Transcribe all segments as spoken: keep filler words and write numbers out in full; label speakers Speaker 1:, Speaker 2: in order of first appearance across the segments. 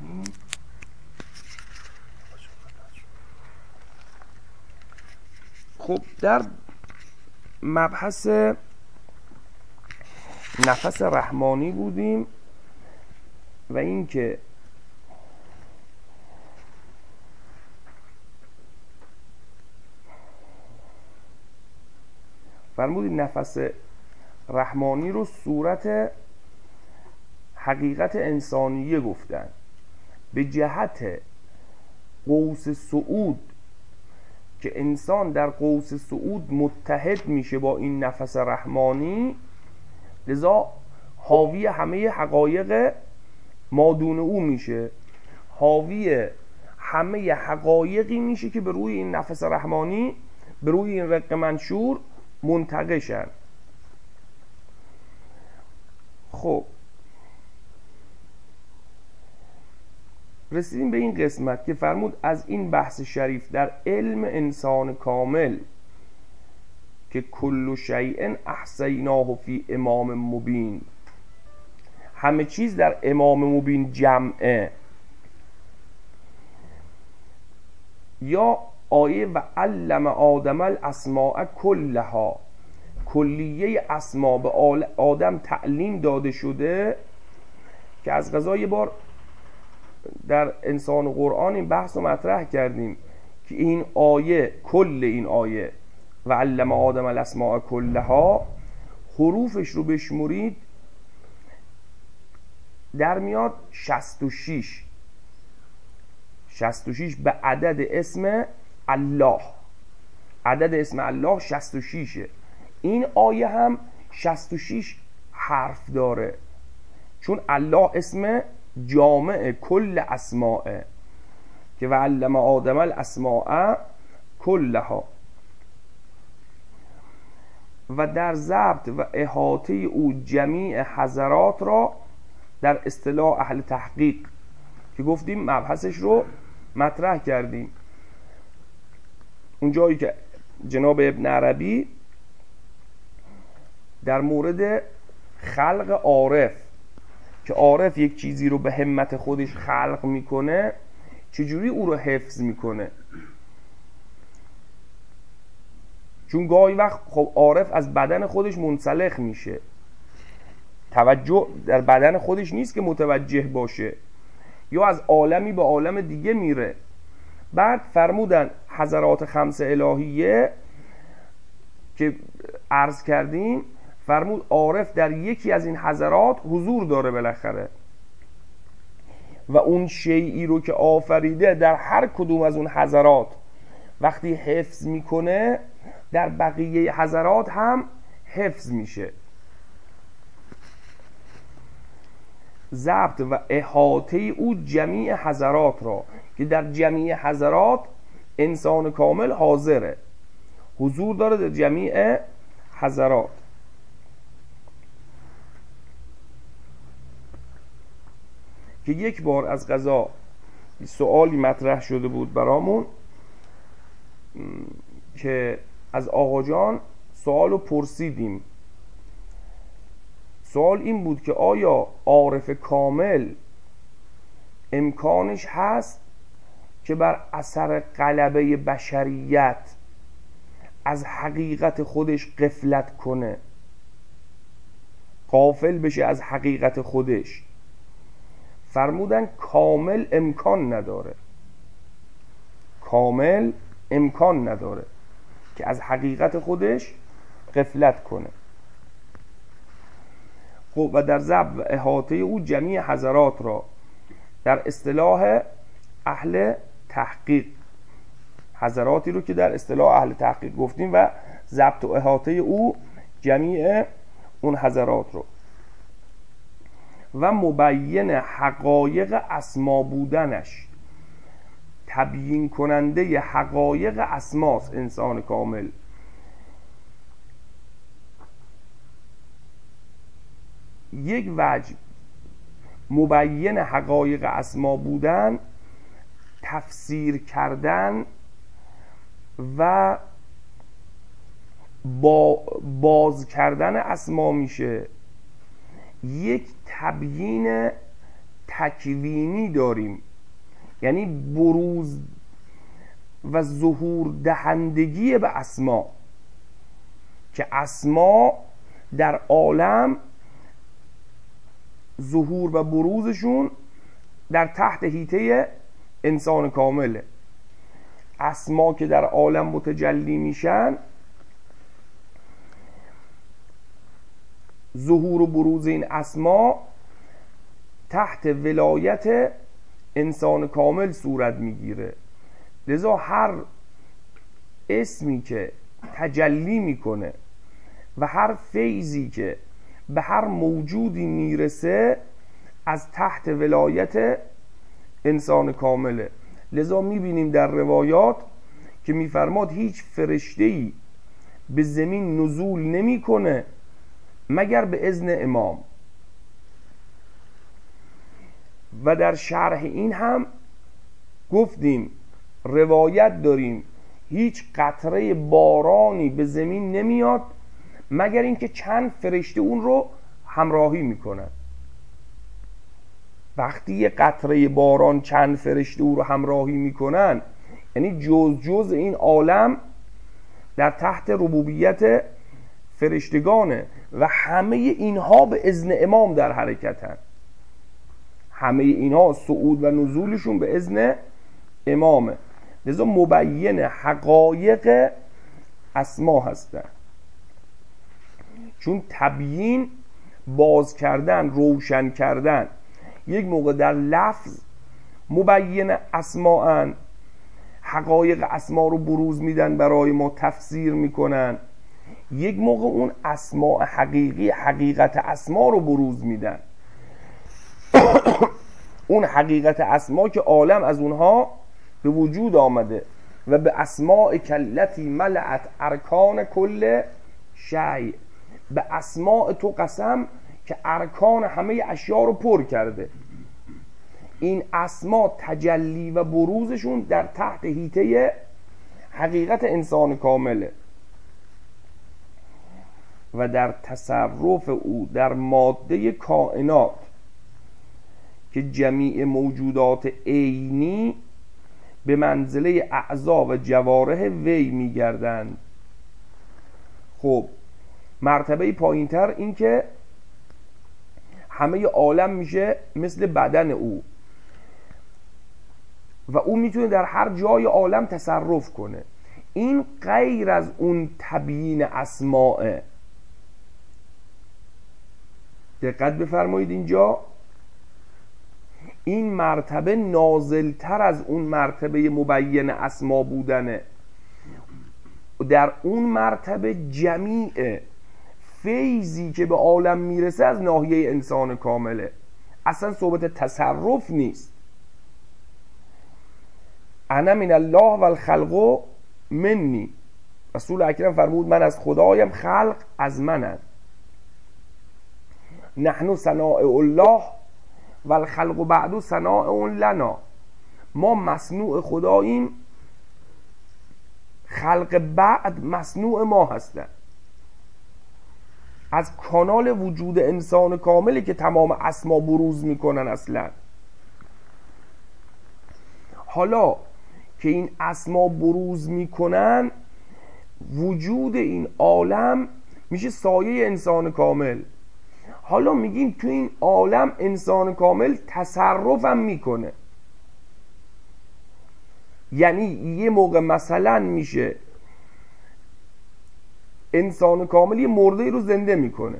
Speaker 1: الرحیم. خب در مبحث نفس رحمانی بودیم و اینکه فرمودیم نفس رحمانی رو صورت حقیقت انسانیه گفتن. به جهت قوس صعود که انسان در قوس صعود متحد میشه با این نفس رحمانی، لذا حاوی همه حقایق مادون او میشه، حاوی همه حقایقی میشه که به روی این نفس رحمانی، به روی این رق منشور منتقشن. خب رسیدیم به این قسمت که فرمود از این بحث شریف در علم انسان کامل که کل شیء احصیناه فی امام مبین، همه چیز در امام مبین جمعه. یا آیه و علم آدم الاسماء کلها، کلیه اسما به آدم تعلیم داده شده، که از قضا یه بار در انسان و قرآن این بحث رو مطرح کردیم که این آیه، کل این آیه و علم آدم الاسماء کلها، حروفش رو بشمرید در میاد شصت و شش شصت و شش به عدد اسم الله. عدد اسم الله شصت و شش. این آیه هم شصت و شش حرف داره، چون الله اسم جامع کل اسماء، که و علم آدم الاسماء کلها. و در ضبط و احاطه او جمیع حضرات را در اصطلاح اهل تحقیق که گفتیم مبحثش رو مطرح کردیم، اون جایی که جناب ابن عربی در مورد خلق عارف، که عارف یک چیزی رو به همت خودش خلق میکنه، چجوری او رو حفظ میکنه؟ چون گاهی وقت خب عارف از بدن خودش منسلخ میشه، توجه در بدن خودش نیست که متوجه باشه، یا از عالمی به عالم دیگه میره. بعد فرمودن حضرات خمس الهیه که عرض کردیم، فرمود عارف در یکی از این حضرات حضور داره بالاخره، و اون شیئی رو که آفریده در هر کدوم از اون حضرات وقتی حفظ میکنه، در بقیه حضرات هم حفظ میشه. ضبط و احاطه او جمیع حضرات را، که در جمیع حضرات انسان کامل حاضره، حضور داره در جمیع حضرات. که یک بار از قضا سوالی مطرح شده بود برامون که از آقا جان سوالو پرسیدیم. سوال این بود که آیا عارف کامل امکانش هست که بر اثر غلبه بشریت از حقیقت خودش غفلت کنه، غافل بشه از حقیقت خودش؟ فرمودن کامل امکان نداره، کامل امکان نداره که از حقیقت خودش غفلت کنه. خب و در ضبط و احاطه او جمیع حضرات را در اصطلاح اهل تحقیق، حضراتی رو که در اصطلاح اهل تحقیق گفتیم، و ضبط و احاطه او جمیع اون حضرات رو، و مبین حقایق اسما بودنش، تبیین کننده حقایق اسماست انسان کامل. یک وجه مبین حقایق اسما بودن، تفسیر کردن و با باز کردن اسما میشه. یک تبیین تکوینی داریم، یعنی بروز و ظهور دهندگی به اسما، که اسما در عالم ظهور و بروزشون در تحت حیطه انسان کامله. اسما که در عالم متجلی میشن، ظهور و بروز این اسما تحت ولایت انسان کامل صورت میگیره. لذا هر اسمی که تجلی میکنه و هر فیضی که به هر موجودی میرسه از تحت ولایت انسان کامله. لذا میبینیم در روایات که میفرماد هیچ فرشته‌ای به زمین نزول نمیکنه مگر به اذن امام. و در شرح این هم گفتیم روایت داریم هیچ قطره بارانی به زمین نمیاد مگر اینکه چند فرشته اون رو همراهی میکنن. وقتی یه قطره باران چند فرشته اون رو همراهی میکنن، یعنی جز جز این عالم در تحت ربوبیت فرشتگانه و همه اینها به اذن امام در حرکتن. همه اینها صعود و نزولشون به اذن امامه. لذا مبین حقایق اسما هستن، چون تبیین باز کردن، روشن کردن. یک موقع در لفظ مبین اسماءن، حقایق اسما رو بروز میدن، برای ما تفسیر میکنن. یک موقع اون اسماء حقیقی، حقیقت اسما رو بروز میدن. اون حقیقت اسما که عالم از اونها به وجود آمده و به اسماء کلتی ملعت ارکان کل شیء، به اسماء تو قسم که ارکان همه اشیا رو پر کرده. این اسما تجلی و بروزشون در تحت حیطه حقیقت انسان کامله و در تصرف او در ماده کائنات که جمیع موجودات عینی به منزله اعضا و جوارح وی میگردند. خب مرتبه پایینتر این که همه عالم میشه مثل بدن او و او میتونه در هر جای عالم تصرف کنه. این غیر از اون تبیین اسماء. دقت بفرمایید اینجا این مرتبه نازلتر از اون مرتبه مبین اسما بودنه. در اون مرتبه جمیع فیضی که به عالم میرسه از ناحیه انسان کامله، اصلا صحبت تصرف نیست. انا من الله و الخلق منی، رسول اکرم فرمود من از خدایم، خلق از منن. نحن صناع الله و الخلق بعد صناع لنا، ما مصنوع خداییم، خلق بعد مصنوع ما هستن. از کانال وجود انسان کاملی که تمام اسما بروز میکنن. اصلا حالا که این اسما بروز میکنن، وجود این عالم میشه سایه انسان کامل. حالا میگیم تو این عالم انسان کامل تصرفم میکنه. یعنی یه موقع مثلا میشه انسان کامل یه مرده رو زنده میکنه.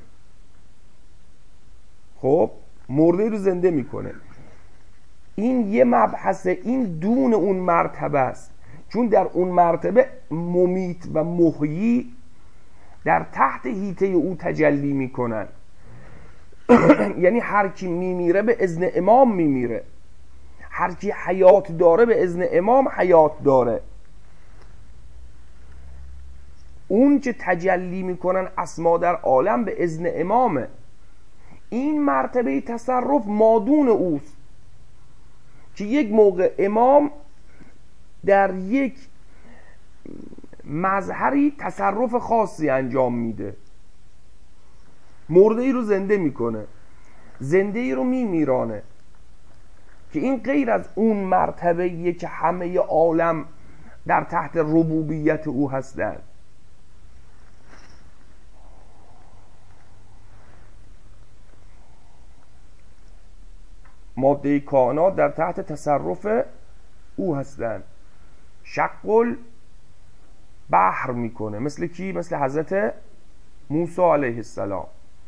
Speaker 1: خب مرده رو زنده میکنه. این یه مبحثه، این دون اون مرتبه است، چون در اون مرتبه ممیت و محیی در تحت حیطه او تجلی میکنن. یعنی هر کی میمیره به اذن امام میمیره، هر کی حیات داره به اذن امام حیات داره. اون که تجلی میکنن اسما در عالم به اذن امامه. این مرتبه تصرف مادون اوست که یک موقع امام در یک مظهری تصرف خاصی انجام میده، مرده ای رو زنده میکنه، زنده ای رو میمیرانه. که این غیر از اون مرتبه‌ایه که همه عالم در تحت ربوبیت او هستند. ماده کائنات در تحت تصرف او هستند. شق البحر میکنه، مثل کی؟ مثل حضرت موسی علیه السلام.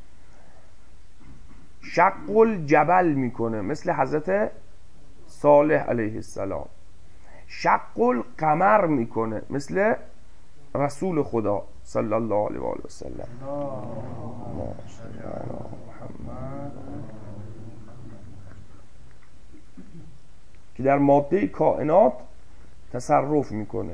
Speaker 1: شق الجبل میکنه، مثل حضرت صالح علیه السلام. شق القمر میکنه، مثل رسول خدا صلی الله علیه و آله و سلم. که در ماده کائنات تصرف میکنه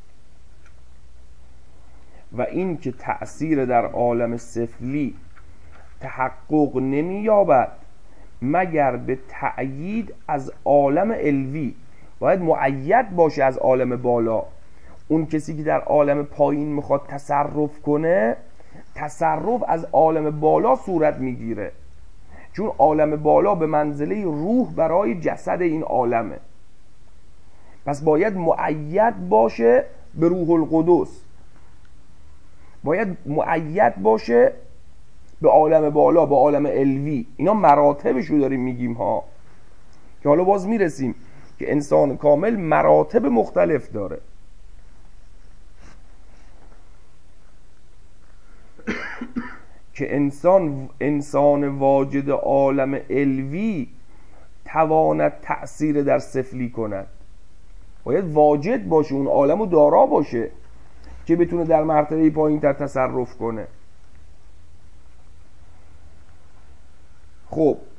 Speaker 1: و این که تأثیر در عالم سفلی تحقق نمییابد مگر به تأیید از عالم علوی. باید مؤید باشه از عالم بالا. اون کسی که در عالم پایین میخواد تصرف کنه، تصرف از عالم بالا صورت میگیره، چون عالم بالا به منزله روح برای جسد این عالمه. پس باید مؤید باشه به روح القدس، باید مؤید باشه به عالم بالا، به عالم علوی. اینا مراتبشو داریم میگیم ها، که حالا باز میرسیم که انسان کامل مراتب مختلف داره. که انسان انسان واجد عالم علوی تواند تأثیر در سفلی کند. باید واجد باشه، اون عالمو دارا باشه که بتونه در مرتبه پایین تر تصرف کنه. خب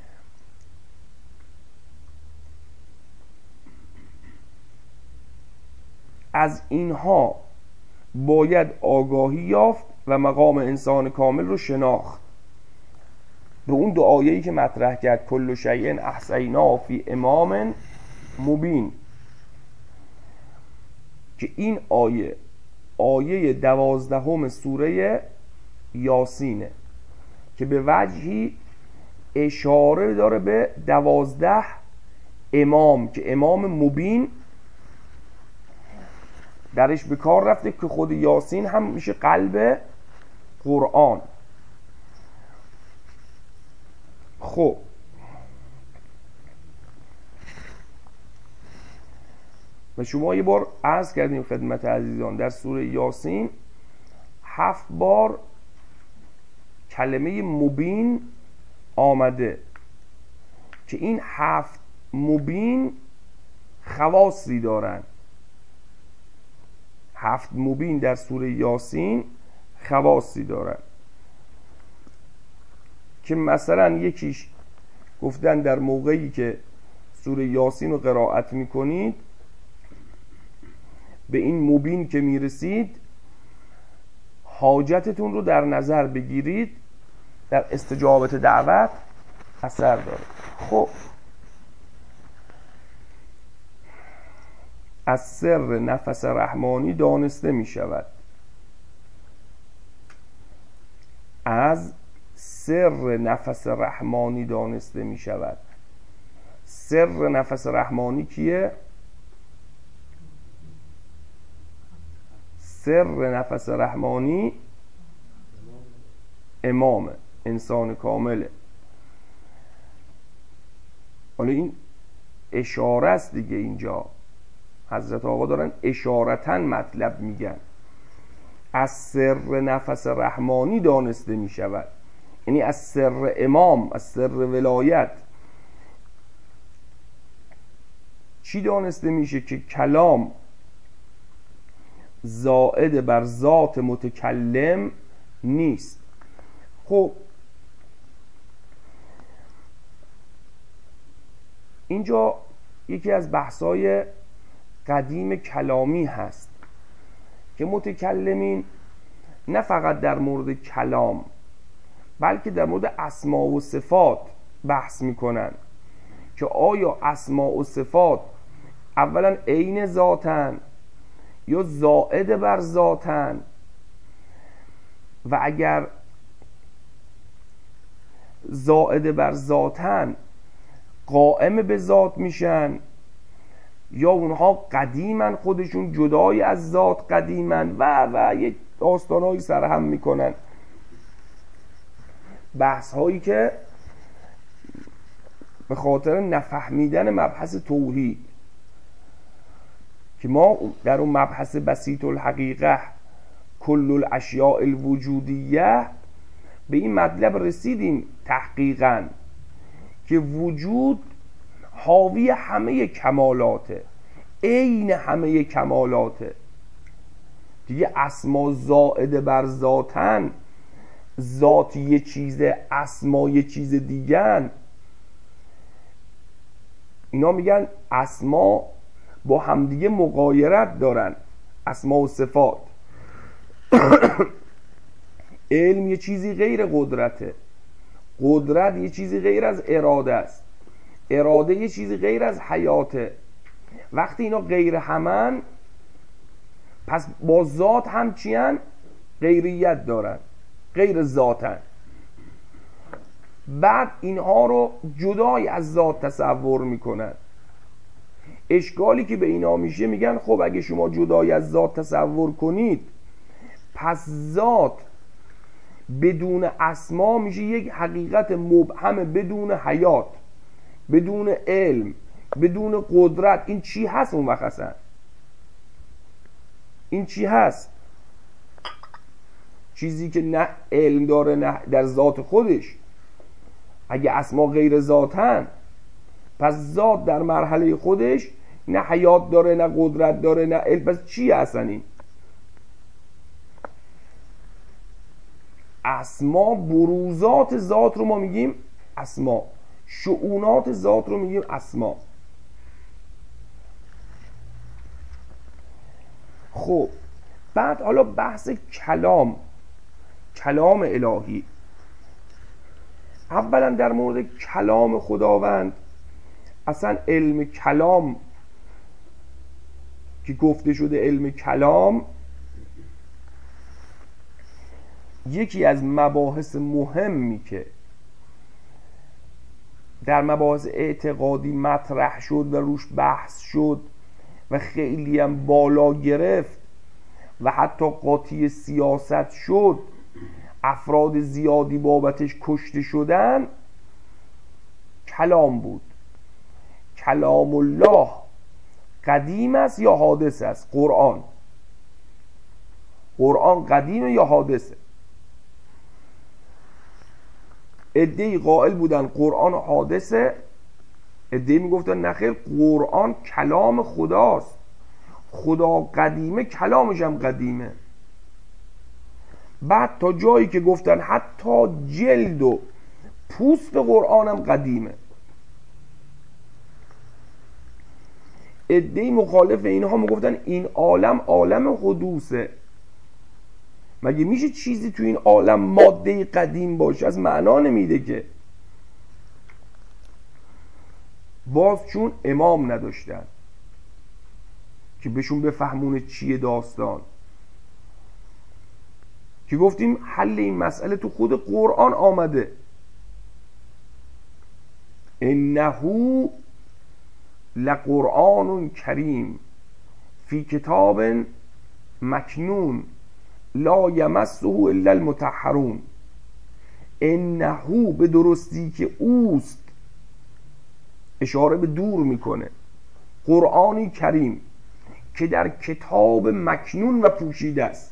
Speaker 1: از اینها باید آگاهی یافت و مقام انسان کامل رو شناخت. به اون دو آیه‌ای که مطرح کرد، کل شیء احصیناه فی امام مبین، که این آیه آیه دوازدهم سوره یاسینه که به وجهی اشاره داره به دوازده امام، که امام مبین درش به کار رفته که خود یاسین هم میشه قلب قرآن. خب و شما یه بار عرض کردیم خدمت عزیزان، در سوره یاسین هفت بار کلمه مبین آمده که این هفت مبین خواصی دارن. هفت مبین در سوره یاسین خواصی دارن که مثلا یکیش گفتن در موقعی که سوره یاسین رو قرائت میکنید به این مبین که میرسید حاجتتون رو در نظر بگیرید، در استجابت دعوت اثر داره. خب از سر نفس رحمانی دانسته می شود. از سر نفس رحمانی دانسته می شود. سر نفس رحمانی کیه؟ سر نفس رحمانی امامه، انسان کامله. حالا این اشاره است دیگه، اینجا حضرت آقا دارن اشارتاً مطلب میگن. از سر نفس رحمانی دانسته میشود، یعنی از سر امام، از سر ولایت. چی دانسته میشه؟ که کلام زائد بر ذات متکلم نیست. خب اینجا یکی از بحثای قدیم کلامی هست که متکلمین نه فقط در مورد کلام بلکه در مورد اسما و صفات بحث میکنن که آیا اسما و صفات اولا عین ذاتن یا زائد بر ذاتن، و اگر زائد بر ذاتن قائم به ذات میشن، یا اونها قدیمن، خودشون جدای از ذات قدیمن و و یک داستانهایی سرهم میکنن. بحث هایی که به خاطر نفهمیدن مبحث توحید، که ما در اون مبحث بسیط الحقیقه کل الاشیاء الوجودیه به این مطلب رسیدیم تحقیقاً که وجود حاوی همه کمالاته، عین همه کمالاته دیگه. اسما زائد بر ذاتن، ذات یه چیزه، اسما یه چیز دیگن. اینا میگن اسما با همدیگه مغایرت دارن، اسما و صفات. علم یه چیزی غیر قدرته، قدرت یه چیزی غیر از اراده است، اراده یه چیزی غیر از حیاته. وقتی اینا غیر همن، پس با ذات هم چیان؟ غیریت دارن، غیر ذاتن. بعد اینها رو جدای از ذات تصور میکنن. اشکالی که به اینا میشه، میگن خب اگه شما جدای از ذات تصور کنید، پس ذات بدون اسما میشه یک حقیقت مبهم بدون حیات، بدون علم، بدون قدرت. این چی هست اون وقت اصلا؟ این چی هست؟ چیزی که نه علم داره نه در ذات خودش. اگه اسما غیر ذاتن، پس ذات در مرحله خودش نه حیات داره نه قدرت داره نه علم. پس چی اصلا این؟ اسما بروزات ذات رو ما میگیم اسما، شؤونات ذات رو میگیم اسما. خب بعد حالا بحث کلام، کلام الهی. اولا در مورد کلام خداوند، اصلا علم کلام که گفته شده، علم کلام یکی از مباحث مهمی که در مباحث اعتقادی مطرح شد و روش بحث شد و خیلی هم بالا گرفت و حتی قاطی سیاست شد، افراد زیادی بابتش کشته شدن، کلام بود. کلام الله قدیم است یا حادث است؟ قرآن قرآن قدیمه یا حادثه؟ عده‌ای قائل بودن قرآن حادثه، عده‌ای میگفتن نخیر، قرآن کلام خداست، خدا قدیمه، کلامش هم قدیمه. بعد تا جایی که گفتن حتی جلد و پوست قرآن هم قدیمه. عده‌ای مخالف اینها میگفتن این عالم عالم حدوثه. مگه میشه چیزی تو این عالم ماده قدیم باشه؟ از معنا نمیده که. باز چون امام نداشتن که بهشون بفهمونه چیه داستان، که گفتیم حل این مسئله تو خود قرآن آمده. انه لقرآن کریم فی کتاب مکنون لا یمسه الا المطهرون. انه به درستی که اوست، اشاره به دور میکنه، قرآنی کریم که در کتاب مکنون و پوشیده است.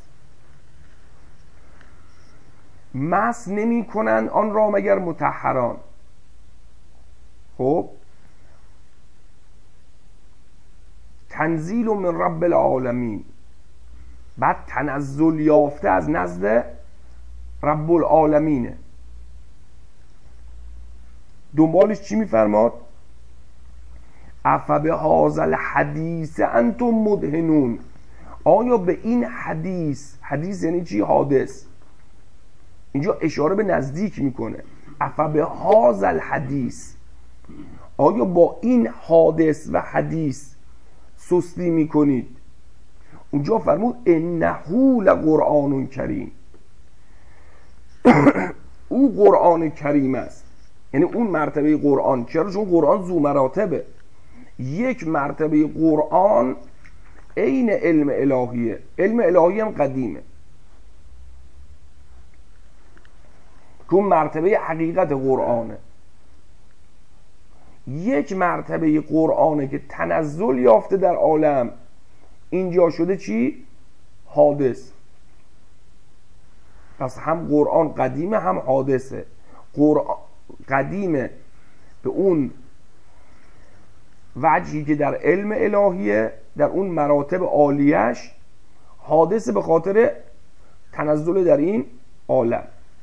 Speaker 1: مس نمی کنند آن را مگر مطهران. خب تنزیل من رب العالمین، بعد تنزل یافته از نزد رب العالمینه. دنبالش چی میفرماد؟ افبه هذا الحدیث انتم مدهنون. آیا به این حدیث، حدیث یعنی چی؟ حادث. اینجا اشاره به نزدیک میکنه. افبه هذا الحدیث، آیا با این حادث و حدیث سستی میکنید؟ اونجا فرمود انه لقرآن کریم. او قرآن کریم است. یعنی اون مرتبه قرآن. چرا؟ چون قرآن ذو مراتبه. یک مرتبه قرآن عین علم الهیه. علم الهی هم قدیمه، که اون مرتبه حقیقت قرآنه. یک مرتبه قرآنه که تنزل یافته در عالم، اینجا شده چی؟ حادث. پس هم قرآن قدیمه هم حادثه. قرآن قدیمه به اون وجهی که در علم الهیه، در اون مراتب عالیش، حادثه به خاطر تنزل در این عالم.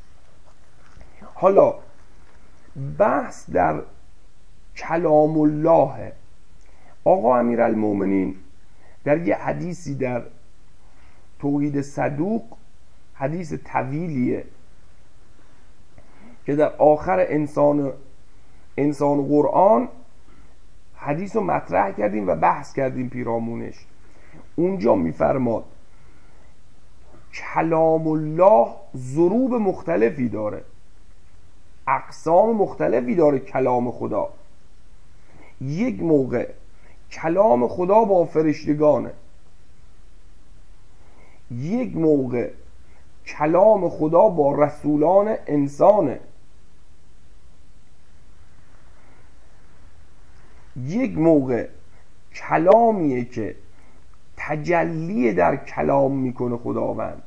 Speaker 1: حالا بحث در کلام الله. آقا امیرالمومنین در یه حدیثی در توحید صدوق، حدیث طویلیه که در آخر انسان انسان قرآن حدیث رو مطرح کردیم و بحث کردیم پیرامونش. اونجا میفرماد کلام الله ضروب مختلفی داره، اقسام مختلفی داره کلام خدا. یک موقع کلام خدا با فرشتگانه، یک موقع کلام خدا با رسولان انسانه، یک موقع کلامیه که تجلی در کلام میکنه خداوند،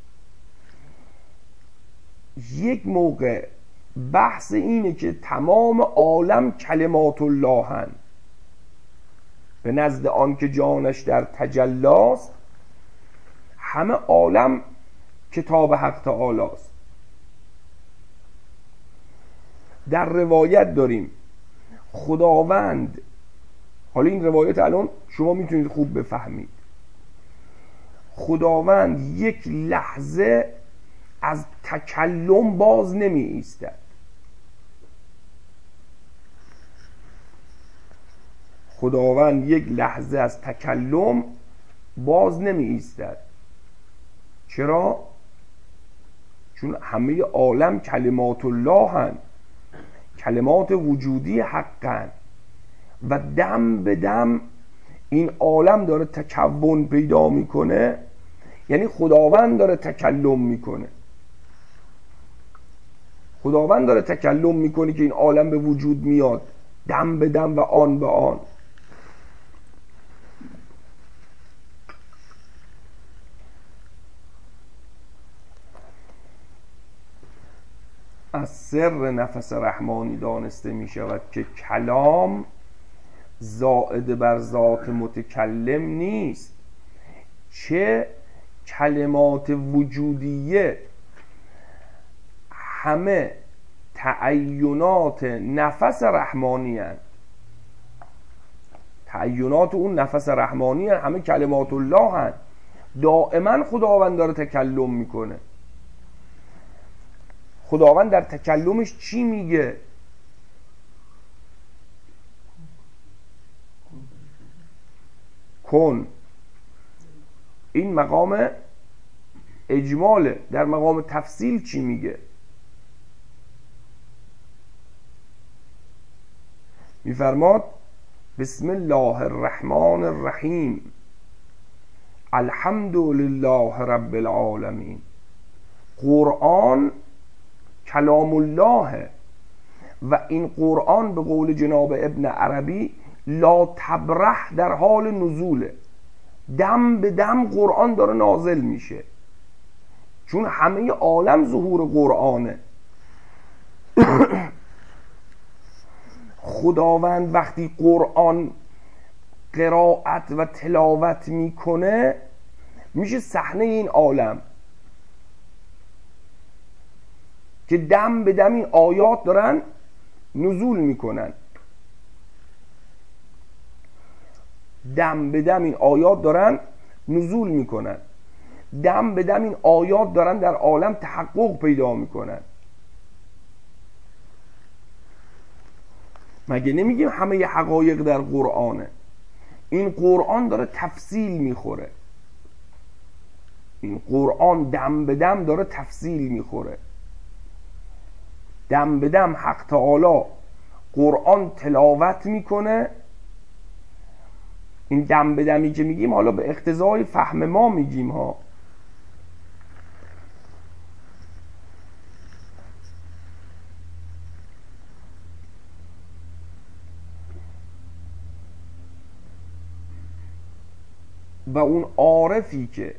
Speaker 1: یک موقع بحث اینه که تمام عالم کلمات الله هن، به نزد آن که جانش در تجلاست همه عالم کتاب حق تعالی است. در روایت داریم خداوند، حالا این روایت الان شما میتونید خوب بفهمید، خداوند یک لحظه از تکلم باز نمی ایستد. خداوند یک لحظه از تکلم باز نمی ایستد. چرا؟ چون همه عالم کلمات الله هن، کلمات وجودی حقن و دم به دم این عالم داره تکون پیدا میکنه. یعنی خداوند داره تکلم میکنه، خداوند داره تکلم میکنه که این عالم به وجود میاد دم به دم و آن به آن. از سر نفس رحمانی دانسته می شود که کلام زائد بر ذات متکلم نیست، چه کلمات وجودیه همه تعینات نفس رحمانی هستند. تعینات اون نفس رحمانی هستند، همه کلمات الله هستند. دائما خداوند داره تکلم میکنه. خداوند در تکلمش چی میگه؟ کن. این مقام اجماله. در مقام تفصیل چی میگه؟ میفرماد بسم الله الرحمن الرحیم الحمد لله رب العالمین. قرآن کلام الله و این قرآن به قول جناب ابن عربی لا تبرح در حال نزوله، دم به دم قرآن داره نازل میشه، چون همه عالم ظهور قرآنه. خداوند وقتی قرآن قرائت و تلاوت میکنه میشه صحنه این عالم که دم به دم این آیات دارن نزول میکنن، دم به دم این آیات دارن نزول میکنن، دم به دم این آیات دارن در عالم تحقق پیدا میکنن. مگه نمیگیم همه حقایق در قرآنه؟ این قرآن داره تفصیل میخوره، این قرآن دم به دم داره تفصیل میخوره. دم به دم حق تعالی قرآن تلاوت میکنه. این دم به دمی که میگیم حالا به اقتضای فهم ما میگیم ها، و اون عارفی که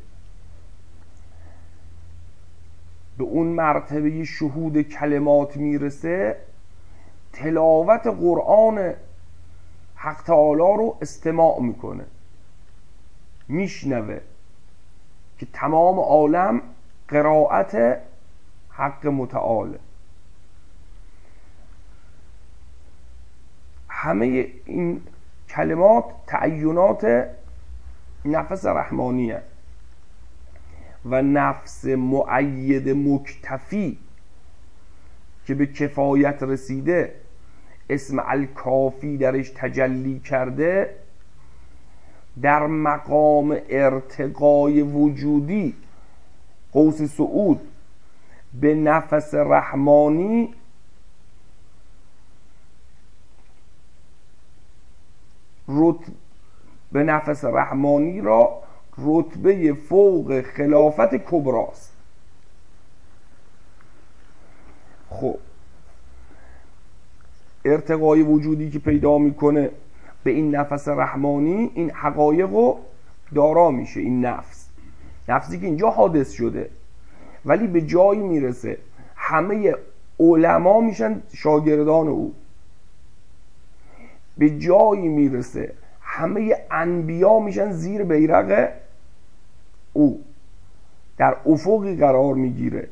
Speaker 1: به اون مرتبه شهود کلمات میرسه تلاوت قرآن حق تعالی رو استماع میکنه، میشنوه که تمام عالم قرائت حق متعاله. همه این کلمات تعینات نفس رحمانیه و نفس مؤید مکتفی که به کفایت رسیده، اسم الکافی درش تجلی کرده، در مقام ارتقای وجودی قوس صعود به نفس رحمانی رتب به نفس رحمانی را رتبه فوق خلافت کبراست. خب ارتقای وجودی که پیدا میکنه به این نفس رحمانی، این حقایق رو دارا میشه. این نفس، نفسی که اینجا حادث شده ولی به جایی میرسه همه علما میشن شاگردان او، به جایی میرسه همه انبیا میشن زیر بیرق او، در افقی قرار میگیره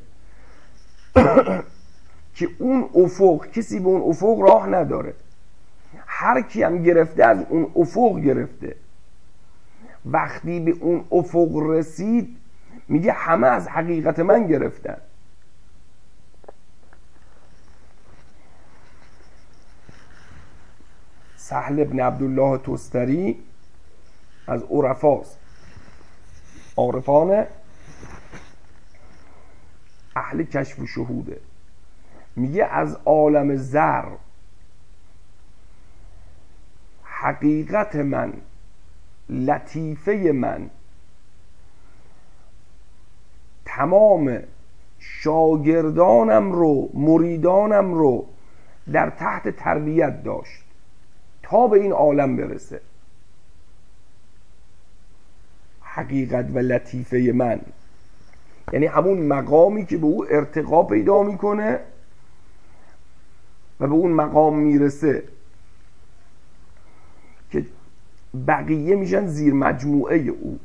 Speaker 1: که اون افق کسی به اون افق راه نداره، هر کی هم گرفته از اون افق گرفته. وقتی به اون افق رسید میگه همه از حقیقت من گرفتن. سهل ابن عبدالله تستری از عرفاست، عارفان اهل کشف و شهوده. میگه از عالم ذر حقیقت من، لطیفه من، تمام شاگردانم رو، مریدانم رو در تحت تربیت داشت تا به این عالم برسه. حقیقت و لطیفه من یعنی همون مقامی که به او ارتقا پیدا میکنه و به اون مقام میرسه که بقیه میشن زیر مجموعه او،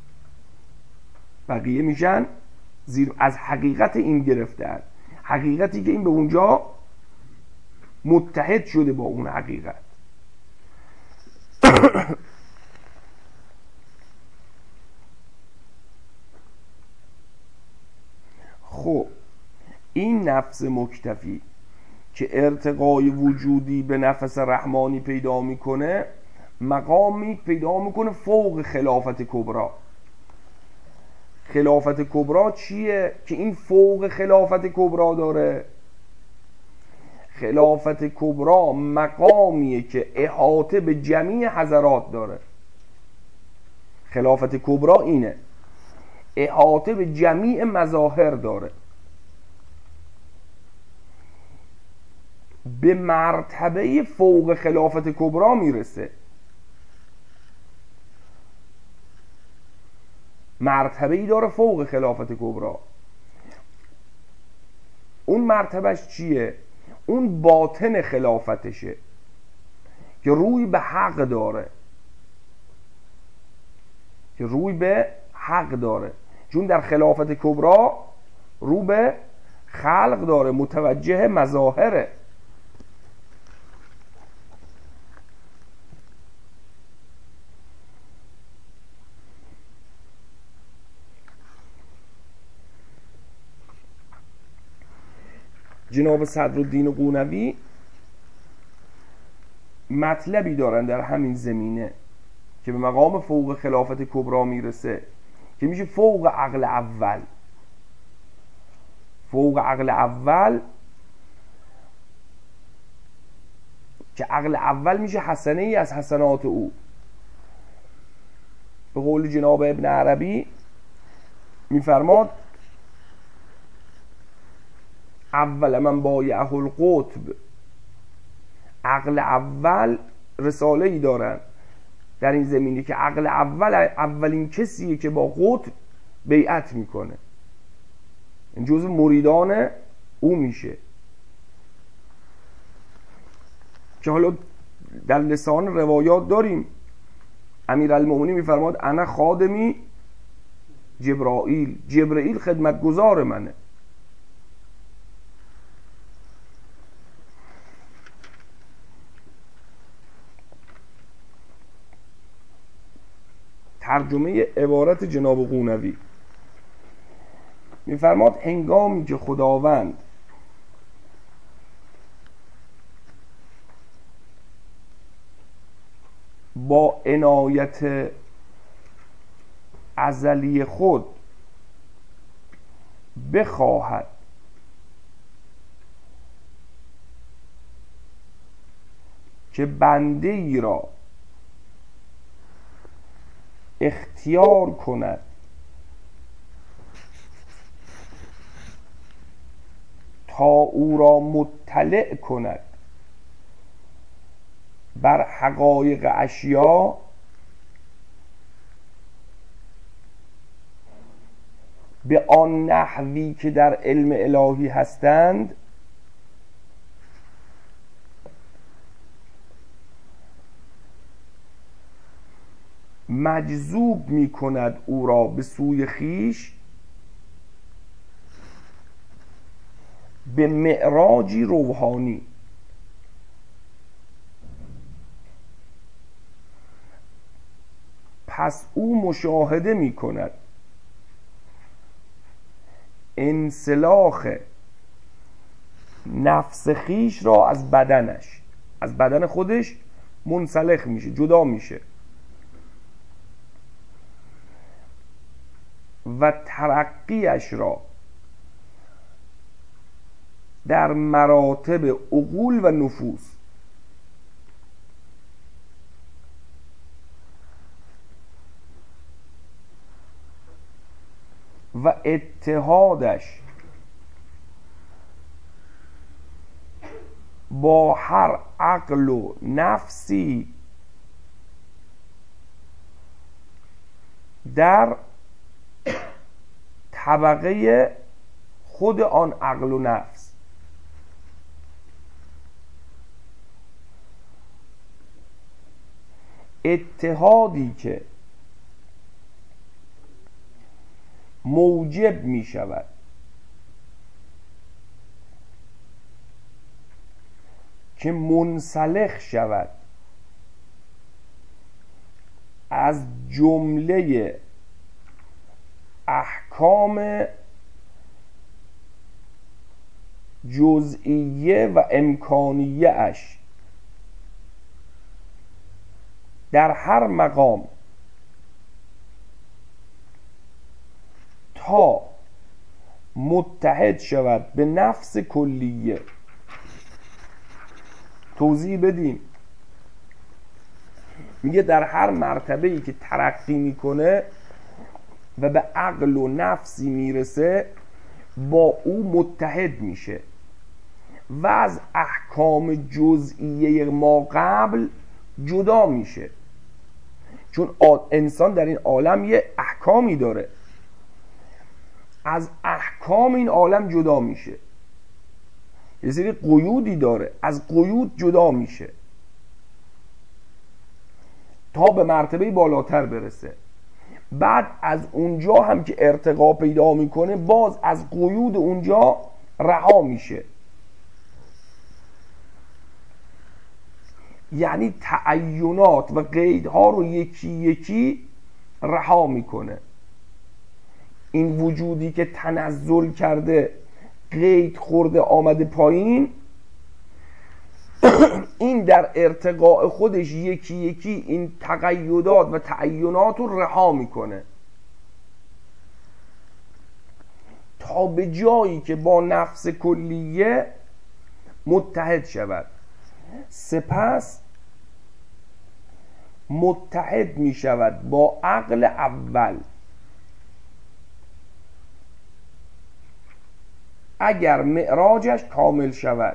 Speaker 1: بقیه میشن زیر از حقیقت این گرفتن، حقیقتی که این به اونجا متحد شده با اون حقیقت. خب این نفس مکتفی که ارتقای وجودی به نفس رحمانی پیدا میکنه، مقامی پیدا میکنه فوق خلافت کبرا. خلافت کبرا چیه که این فوق خلافت کبرا داره؟ خلافت کبرا مقامیه که احاطه به جمیع حضرات داره. خلافت کبرا اینه، احاطه به جمیع مظاهر داره. به مرتبه فوق خلافت کبرا میرسه. مرتبه ای داره فوق خلافت کبرا. اون مرتبهش چیه؟ اون باطن خلافتشه که روی به حق داره، که روی به حق داره، چون در خلافت کبرا رو به خلق داره، متوجه مظاهره. جناب صدرالدین قونوی مطلبی دارن در همین زمینه که به مقام فوق خلافت کبرا میرسه که میشه فوق عقل اول. فوق عقل اول که عقل اول میشه حسنه ای از حسنات او. به قول جناب ابن عربی میفرماد اول من بایعه القطب، عقل اول رساله ای دارن در این زمینه که عقل اول اولین کسیه که با قطب بیعت میکنه، این جزء مریدان او میشه. که حالا در لسان روایات داریم امیرالمومنین میفرماد انا خادمی جبرائیل، جبرائیل خدمتگزار منه. ترجمه عبارت جناب قونوی میفرماد هنگامی که خداوند با عنایت ازلی خود بخواهد که بنده ای را اختیار کند تا او را مطلع کند بر حقایق اشیا، به آن نحوی که در علم الهی هستند، مجذوب می کند او را به سوی خیش به معراجی روحانی. پس او مشاهده می کند انسلاخ نفس خیش را از بدنش، از بدن خودش منسلخ میشه، جدا میشه و ترقیش را در مراتب عقول و نفوس و اتحادش با هر عقل و نفسی در طبقه خود آن عقل و نفس. اتحادی که موجب می شود که منسلخ شود از جمله احکام جزئیه و امکانیه اش در هر مقام تا متحد شود به نفس کلیه. توضیح بدیم. میگه در هر مرتبه‌ای که ترقی میکنه و به عقل و نفسی میرسه با او متحد میشه و از احکام جزئیه ما قبل جدا میشه، چون انسان در این عالم یه احکامی داره، از احکام این عالم جدا میشه، یه سری قیودی داره، از قیود جدا میشه تا به مرتبه بالاتر برسه. بعد از اونجا هم که ارتقا پیدا میکنه باز از قیود اونجا رها میشه، یعنی تعینات و قیدها رو یکی یکی رها میکنه. این وجودی که تنزل کرده، قید خورده، آمده پایین، این در ارتقاء خودش یکی یکی این تقیدات و تعینات رو رها میکنه تا به جایی که با نفس کلیه متحد شود. سپس متحد می شود با عقل اول. اگر معراجش کامل شود.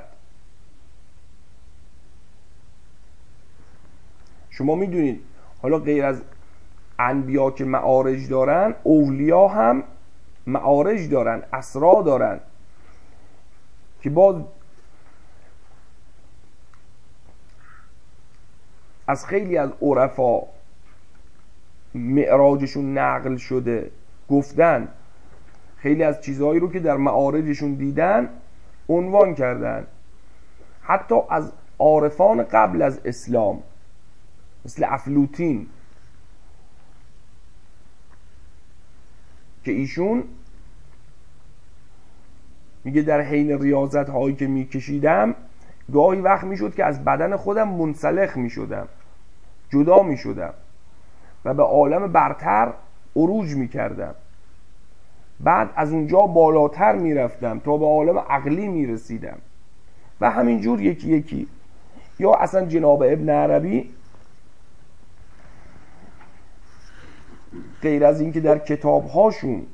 Speaker 1: شما میدونید حالا غیر از انبیا که معارج دارن، اولیا هم معارج دارن، اسرا دارن که باز از خیلی از عرفا معراجشون نقل شده، گفتن خیلی از چیزهایی رو که در معارجشون دیدن عنوان کردن. حتی از عارفان قبل از اسلام مثل افلوتین که ایشون میگه در حین ریاضت هایی که میکشیدم گاهی وقت میشد که از بدن خودم منسلخ میشدم، جدا میشدم و به عالم برتر عروج میکردم. بعد از اونجا بالاتر میرفتم تا به عالم عقلی میرسیدم و همینجور یکی یکی. یا اصلا جناب ابن عربی غیر از این که در کتابهاشون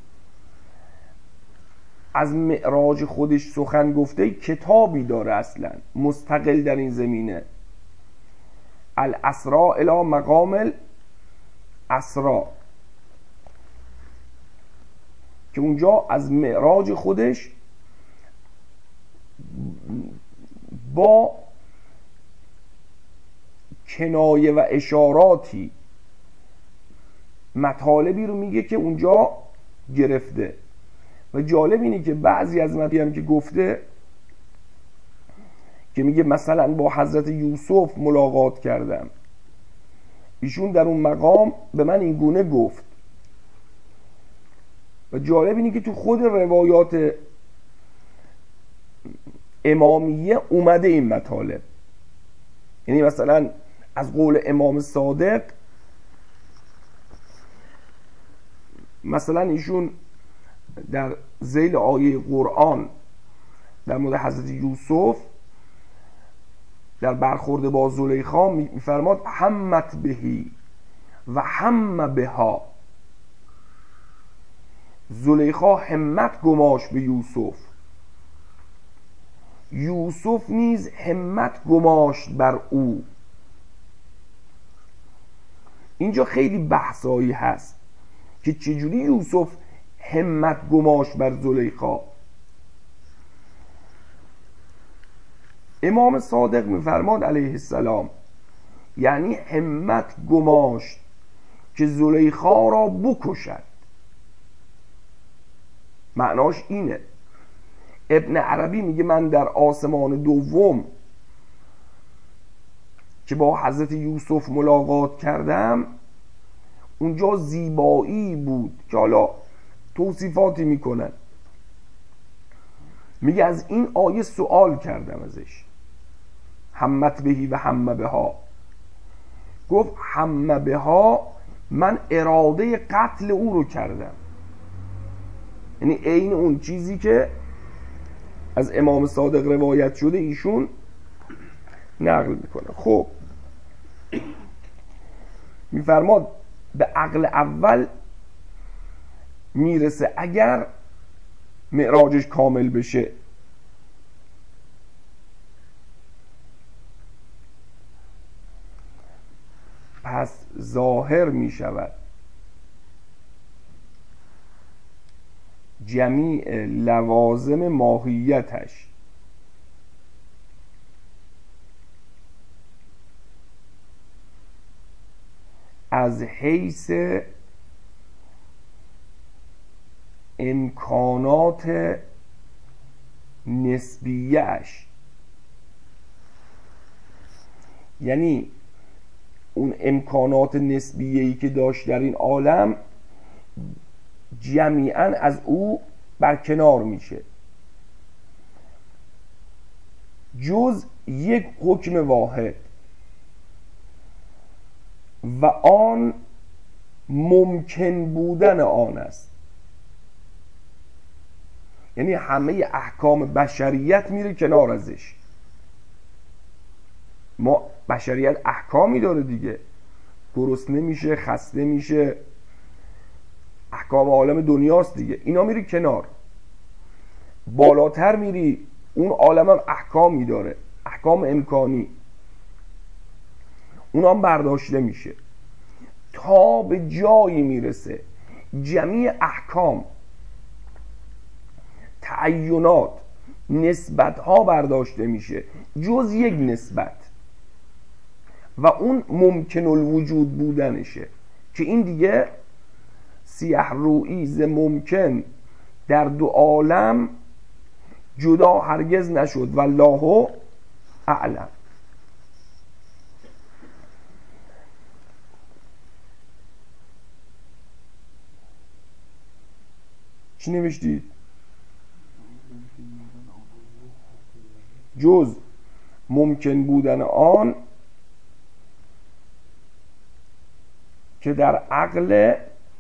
Speaker 1: از معراج خودش سخن گفته، کتابی داره اصلا مستقل در این زمینه، الاسرا الی مقام الاسرا، که اونجا از معراج خودش با کنایه و اشاراتی مطالبی رو میگه که اونجا گرفته. و جالب اینه که بعضی از مطالبی هم که گفته که میگه مثلا با حضرت یوسف ملاقات کردم، ایشون در اون مقام به من این گونه گفت. و جالب اینه که تو خود روایات امامیه اومده این مطالب. یعنی مثلا از قول امام صادق، مثلا ایشون در ذیل آیه قرآن در مورد حضرت یوسف در برخورد با زلیخا میفرماد همت بهی و هم بها. زلیخا همت گماش به یوسف، یوسف نیز همت گماشت بر او. اینجا خیلی بحثایی هست که چجوری یوسف همت گماشت بر زلیخا. امام صادق میفرماد علیه السلام یعنی همت گماشت که زلیخا را بکشد. معناش اینه. ابن عربی میگه من در آسمان دوم که با حضرت یوسف ملاقات کردم، اونجا زیبایی بود که حالا توصیفاتی میکنن. میگه از این آیه سوال کردم ازش، همت بهی و هم بها. گفت هم بها، من اراده قتل او رو کردم. یعنی عین اون چیزی که از امام صادق روایت شده ایشون نقل میکنه. خب میفرماد به عقل اول میرسه اگر معراجش کامل بشه. پس ظاهر میشود جمیع لوازم ماهیتش از حیث امکانات نسبیه‌اش، یعنی اون امکانات نسبیه‌ای که داشت در این عالم جمیعاً از او برکنار میشه، جز یک حکم واحد و آن ممکن بودن آن است. یعنی همه احکام بشریت میره کنار ازش. ما بشریت احکامی داره دیگه، گرسنه میشه، خسته میشه، احکام عالم دنیاست دیگه. اینا میری کنار، بالاتر میری، اون عالم هم احکامی داره، احکام امکانی، اون هم برداشته میشه تا به جایی میرسه جمیع احکام، تعینات، نسبت ها برداشته میشه جز یک نسبت و اون ممکن الوجود بودنشه، که این دیگه سیه روئی ز ممکن در دو عالم جدا هرگز نشد والله اعلم. چی نوشتید؟ جز ممکن بودن آن که در عقل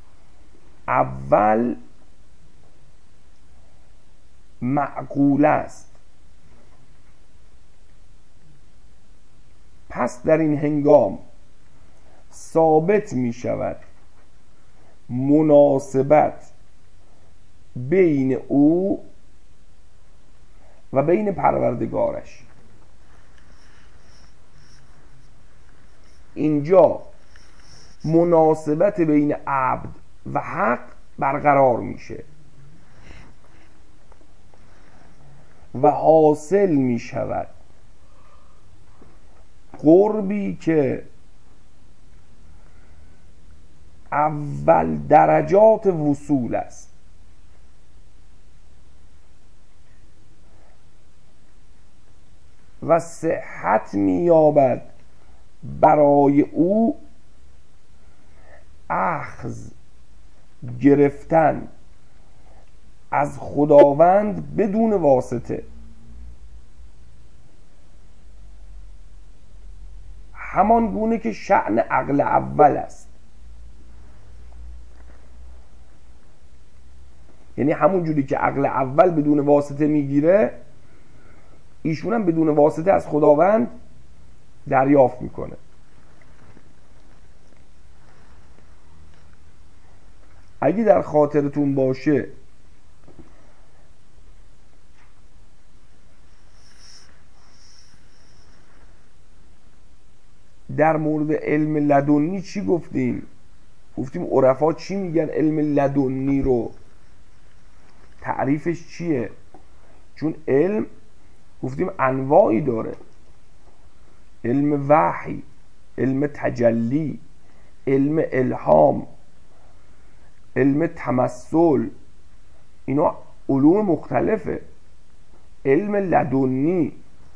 Speaker 1: اول معقول است، پس در این هنگام ثابت می شود مناسبت بین او و بین پروردگارش. اینجا مناسبت بین عبد و حق برقرار میشه و حاصل می شود قربی که اول درجات وصول است و صحت می‌یابد برای او اخذ گرفتن از خداوند بدون واسطه، همان گونه که شأن عقل اول است. یعنی همون جوری که عقل اول بدون واسطه میگیره، ایشون هم بدون واسطه از خداوند دریافت میکنه. اگه در خاطرتون باشه در مورد علم لدنی چی گفتیم؟ گفتیم عرفا چی میگن علم لدنی رو؟ تعریفش چیه؟ چون علم گفتیم انواعی داره، علم وحی، علم تجلی، علم الهام، علم تمثل، اینا علوم مختلفه. علم لدنی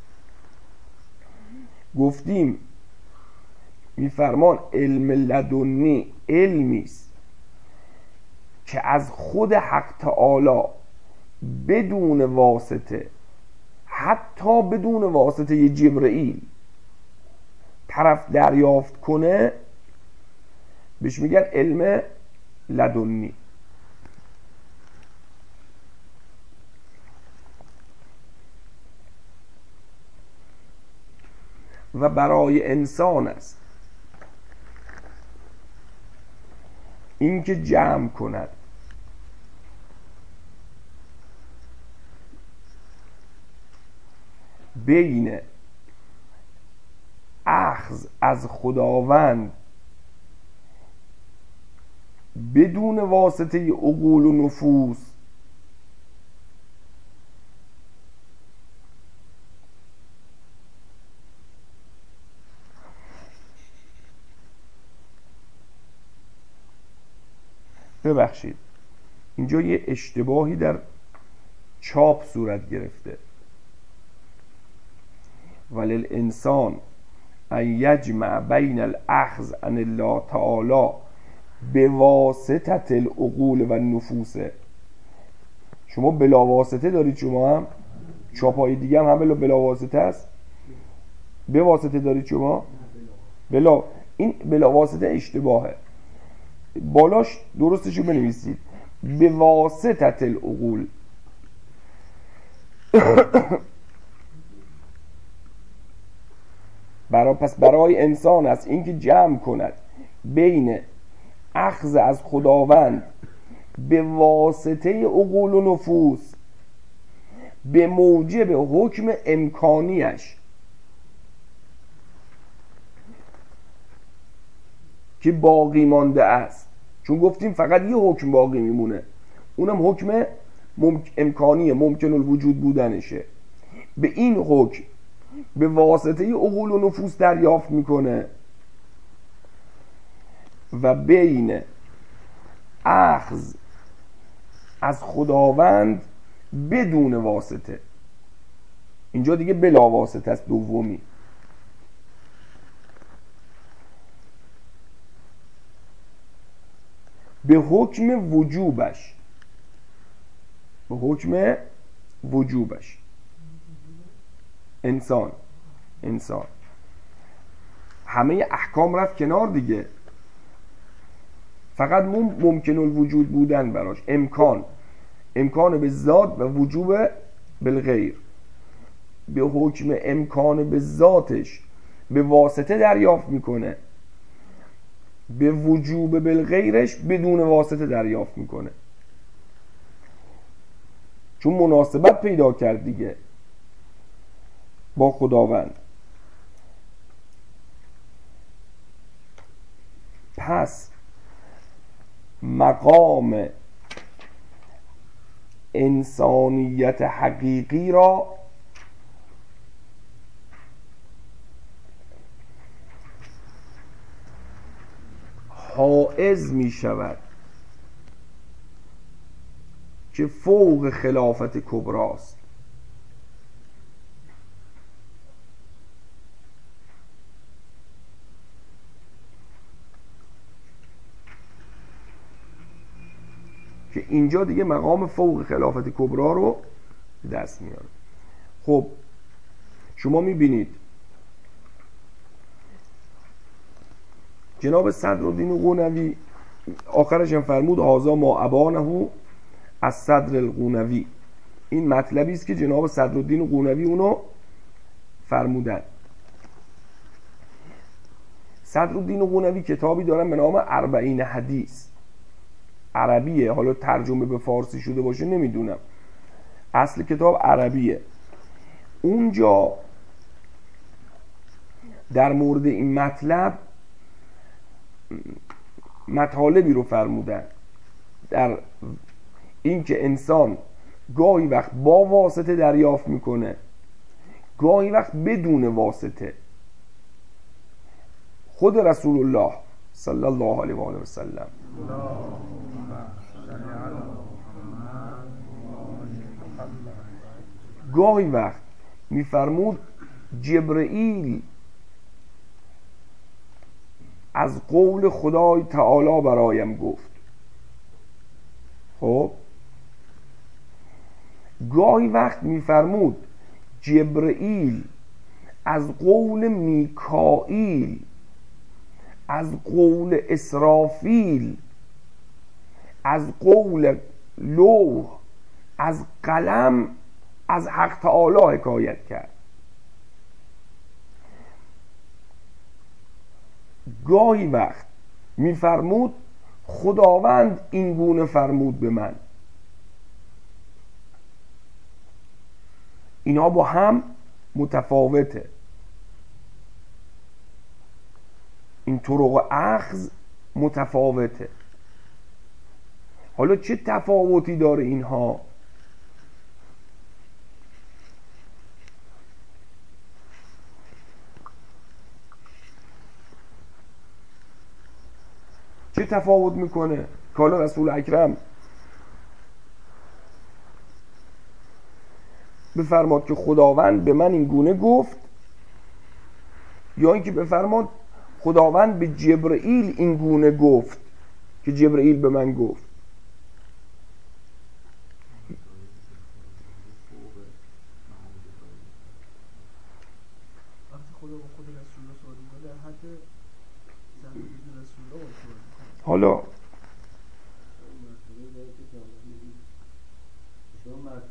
Speaker 1: گفتیم میفرمان علم لدنی علمی است که از خود حق تعالی بدون واسطه، حتی بدون واسطه ی جبرئیل طرف دریافت کنه، بهش میگن علم لدنی. و برای انسان است اینکه جمع کند بین اخذ از خداوند بدون واسطه عقول و نفوس ببخشید اینجا یه اشتباهی در چاپ صورت گرفته. ولی الانسان ان یجمع بین الاخذ عن الله تعالی به واسطه العقول و النفوس. شما بلا واسطه دارید، شما هم چاپای دیگه هم هم بلا واسطه است. به واسطه دارید شما بلا، این بلا واسطه اشتباهه، بالاش درستشو بنویسید به واسطه العقول. برای پس برای انسان است اینکه جمع کند بین اخذ از خداوند به واسطه عقول و نفوس به موجب حکم امکانیش که باقی مانده است. چون گفتیم فقط یه حکم باقی میمونه، اونم حکم ممک... امکانیه، ممکن الوجود بودنشه. به این حکم به واسطه عقول و نفوس دریافت میکنه و بین اخذ از خداوند بدون واسطه، اینجا دیگه بلا واسطه است دومی، به حکم وجوبش، به حکم وجوبش انسان انسان همه احکام رفت کنار دیگه، فقط ممکن الوجود بودن براش، امکان امکان به ذات و وجوب بالغیر، به حکم امکان به ذاتش به واسطه دریافت میکنه، به وجوب بالغیرش بدون واسطه دریافت میکنه، چون مناسبت پیدا کرد دیگه با خداوند. پس مقام انسانیت حقیقی را حائز می شود که فوق خلافت کبراست. که اینجا دیگه مقام فوق خلافت کبرا رو دست میاره. خب شما میبینید جناب صدرالدین قونوی آخرش هم فرمود هذا ما ابانه از صدر القونوی. این مطلبی است که جناب صدرالدین قونوی اونو فرمودن. صدرالدین قونوی کتابی دارن به نام اربعین حدیث، عربیه، حالا ترجمه به فارسی شده باشه نمیدونم، اصل کتاب عربیه. اونجا در مورد این مطلب مطالبی رو فرمودن، در اینکه انسان گاهی وقت با واسطه دریافت میکنه، گاهی وقت بدون واسطه. خود رسول الله صلی الله علیه و آله و سلم گاهی وقت میفرمود جبرئیل از قول خدای تعالی برایم گفت. خب گاهی وقت میفرمود جبرئیل از قول میکائیل، از قول اسرافیل، از قول لوح، از قلم، از حق تعالی حکایت کرد. گاهی وقت میفرمود خداوند این گونه فرمود به من. اینا با هم متفاوته، این طرق اخذ متفاوته. حالا چه تفاوتی داره اینها؟ چه تفاوت میکنه؟ که حالا رسول اکرم بفرماد که خداوند به من این گونه گفت، یا اینکه بفرماد خداوند به جبرئیل این گونه گفت که جبرئیل به من گفت. حالا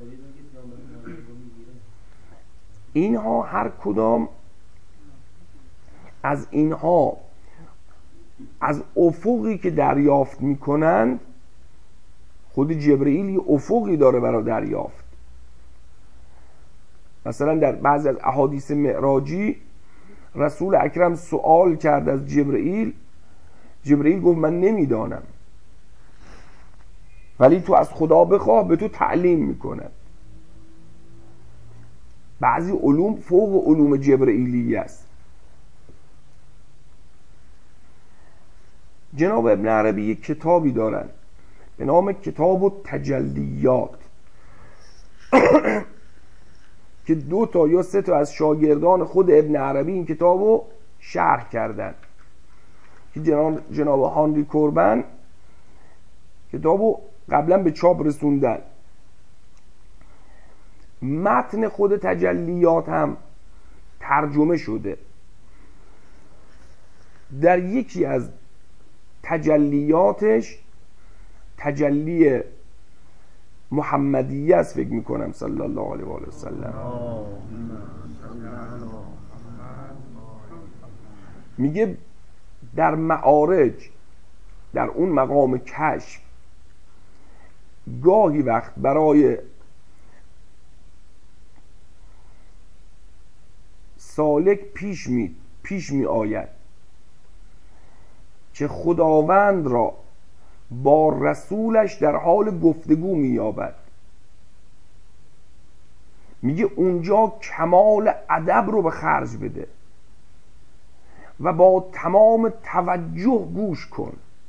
Speaker 1: اینها هر کدام از اینها از افقی که دریافت میکنند، خود جبرئیل یه افقی داره برای دریافت. مثلا در بعضی از احادیث معراجی رسول اکرم سوال کرد از جبرئیل، جبرئیل گفت من نمیدانم، ولی تو از خدا بخواه به تو تعلیم میکنه. بعضی علوم فوق علوم جبرئیلی است. جناب ابن عربی یک کتابی دارن به نام کتاب التجلیات که دو تا یا سه تا از شاگردان خود ابن عربی این کتابو شرح کردن، که جناب, جناب هانری کوربن کتابو قبلا به چاپ رسوندن. متن خود تجلیات هم ترجمه شده. در یکی از تجلیاتش تجلی محمدیه است فکر میکنم صلی الله علیه و آله و سلم، میگه در معارج، در اون مقام کشف، گاهی وقت برای سالک پیش می پیش می آید که خداوند را با رسولش در حال گفتگو می یابد. میگه اونجا کمال ادب رو به خرج بده و با تمام توجه گوش کن،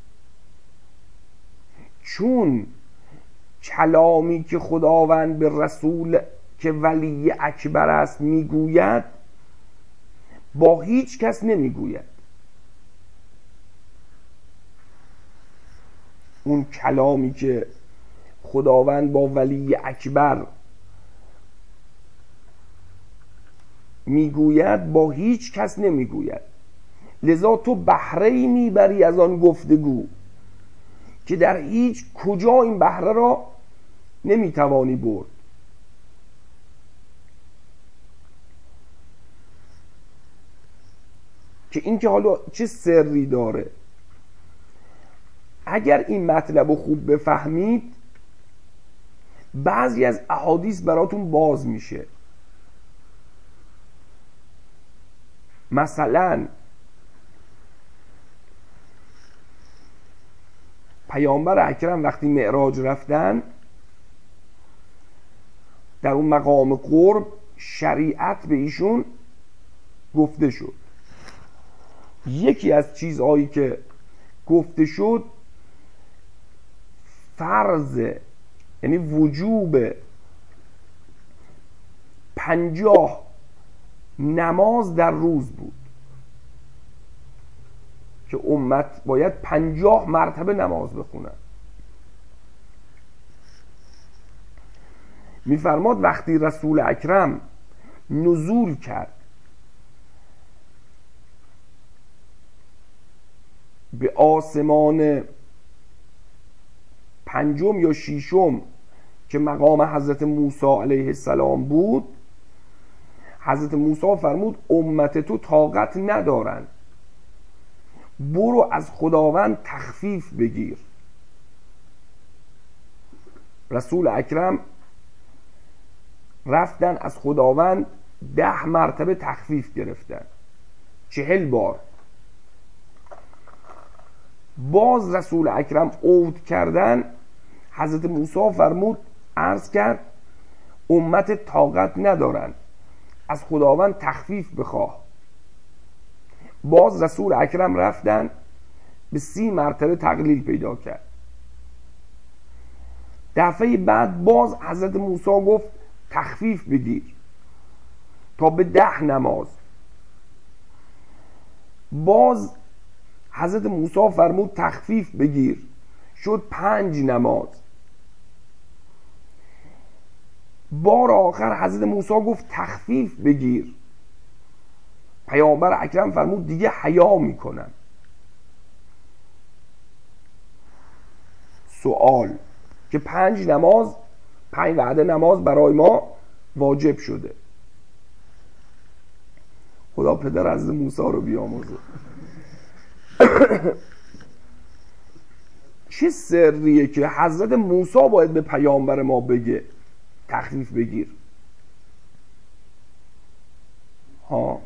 Speaker 1: چون کلامی که خداوند به رسول که ولی اکبر است میگوید با هیچ کس نمیگوید. اون کلامی که خداوند با ولی اکبر میگوید با هیچ کس نمیگوید. لذا تو بهره‌ای میبری از آن گفتگو که در هیچ کجا این بهره را نمیتوانی برد. که این که حالا چه سری داره، اگر این مطلب رو خوب بفهمید بعضی از احادیث براتون باز میشه. مثلا پیامبر اکرم وقتی معراج رفتن، در اون مقام قرب شریعت به ایشون گفته شد. یکی از چیزهایی که گفته شد فرض، یعنی وجوب پنجاه نماز در روز بود که امت باید پنجاه مرتبه نماز بخونن. میفرماد وقتی رسول اکرم نزول کرد به آسمان پنجم یا ششم که مقام حضرت موسی علیه السلام بود، حضرت موسی فرمود امت تو طاقت ندارن، برو از خداوند تخفیف بگیر. رسول اکرم رفتن از خداوند ده مرتبه تخفیف گرفتن، چهل بار. باز رسول اکرم عود کردن، حضرت موسی فرمود عرض کرد امت طاقت ندارن، از خداوند تخفیف بخواه. باز رسول اکرم رفتن به سی مرتبه تقلیل پیدا کرد. دفعه بعد باز حضرت موسی گفت تخفیف بگیر تا به ده نماز. باز حضرت موسی فرمود تخفیف بگیر، شد پنج نماز. بار آخر حضرت موسی گفت تخفیف بگیر، پیامبر اکرم فرمود دیگه حیا میکنم. سوال که پنج نماز، پنج وعده نماز برای ما واجب شده، خدا خدا پدر حضرت موسی رو بیاموزه. چه سریه که حضرت موسی باید به پیامبر ما بگه تخفیف بگیر؟ ها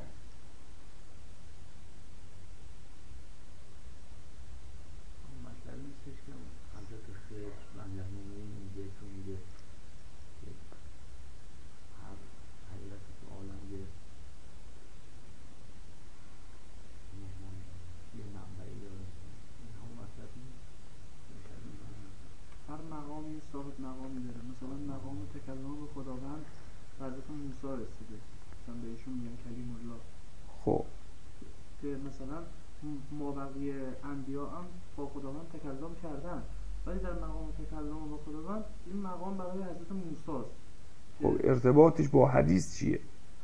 Speaker 2: صاحب مقامی داره، مثلا مقام تکلم به خداوند حضرت موسی رسیده، مثلا بهشون میگن کلیم الله.
Speaker 1: خب
Speaker 2: که مثلا ما بقیه انبیا هم با خداوند تکلم کردن، ولی در مقام تکلم با خداوند این مقام برای حضرت موسی است.
Speaker 1: خب ارتباطش با حدیث چیه؟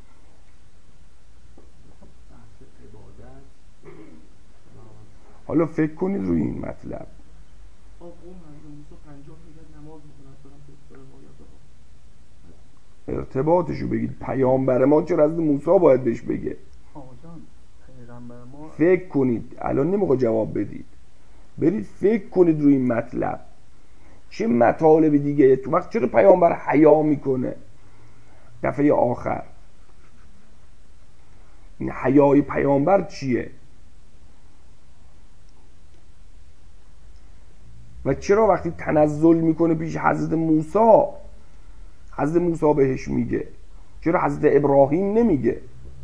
Speaker 1: حالا فکر کنید روی این مطلب. ارتباطشو بگید. پیامبر ما چرا از موسی باید بهش بگه؟
Speaker 2: ما
Speaker 1: فکر کنید. الان نمیخواد جواب بدید، برید فکر کنید روی این مطلب. چه مطالب دیگه تو وقت چرا پیامبر حیا میکنه دفعه آخر؟ این حیای پیامبر چیه؟ و چرا وقتی تنزل میکنه پیش حضرت موسی حضرت موسی بهش میگه، چرا حضرت ابراهیم نمیگه؟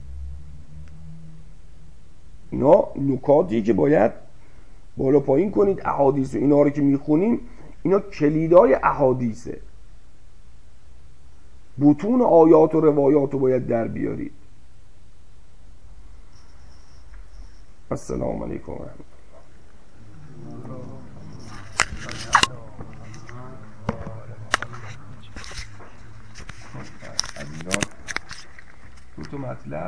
Speaker 1: اینا نکاتی که باید بالا پایین کنید. احادیث و اینا رو که میخونیم اینا کلیدای احادیثه، بطون آیات و روایات رو باید در بیارید. السلام علیکم و رحمت الله. عزیزان دو تا مطلب